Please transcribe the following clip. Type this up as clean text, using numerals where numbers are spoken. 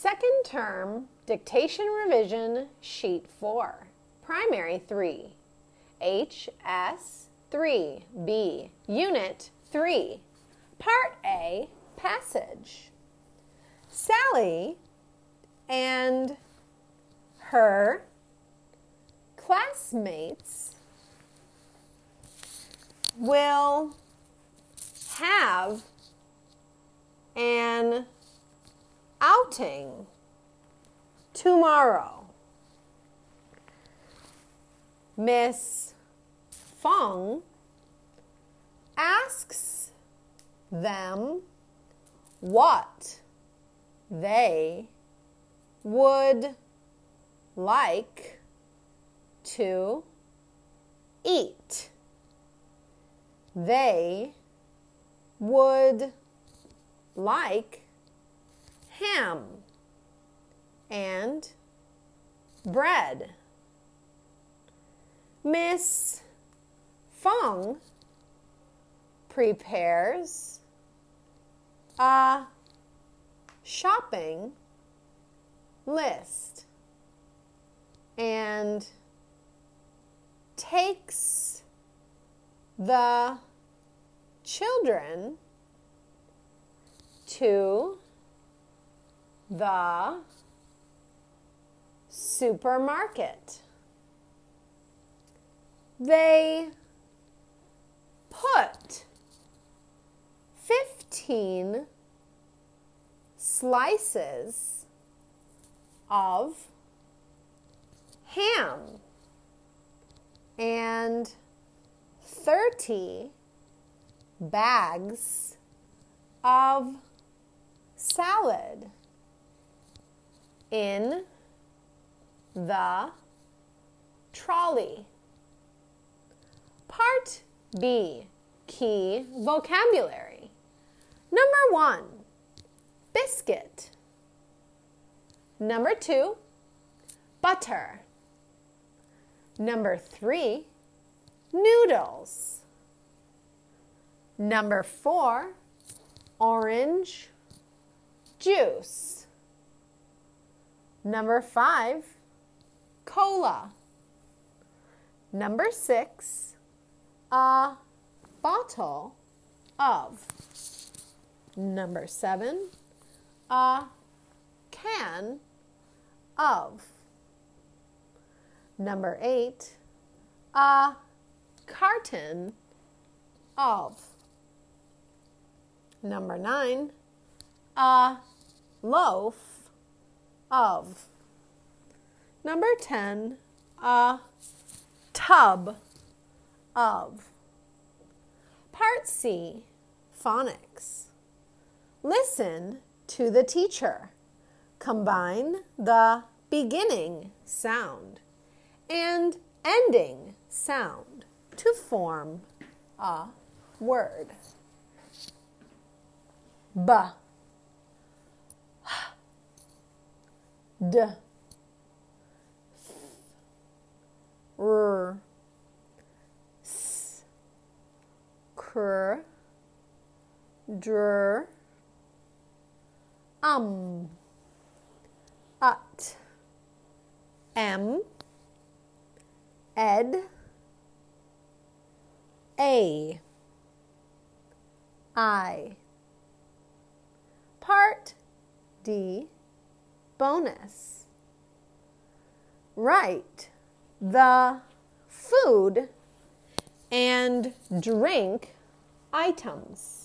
Second term dictation revision sheet 4. Primary 3. HS3B. Unit 3. Part A. Passage. Sally and her classmates will have an outing tomorrow. Miss Fong asks them what they would like to eat. They would like ham and bread. Miss Fong prepares a shopping list and takes the children to the supermarket. They put 15 slices of ham and 30 bags of salad in the trolley. Part B. Key vocabulary. Number 1, biscuit. Number 2, butter. Number 3, noodles. Number 4, orange juice. Number 5, cola. Number 6, a bottle of. Number 7, a can of. Number 8, a carton of. Number 9, a loaf of. Number 10, a tub of. Part C, phonics. Listen to the teacher. Combine the beginning sound and ending sound to form a word. B, D, R, S, Kr, Dr, Ut, M, Ed, A, I. Part D, bonus. Write the food and drink items.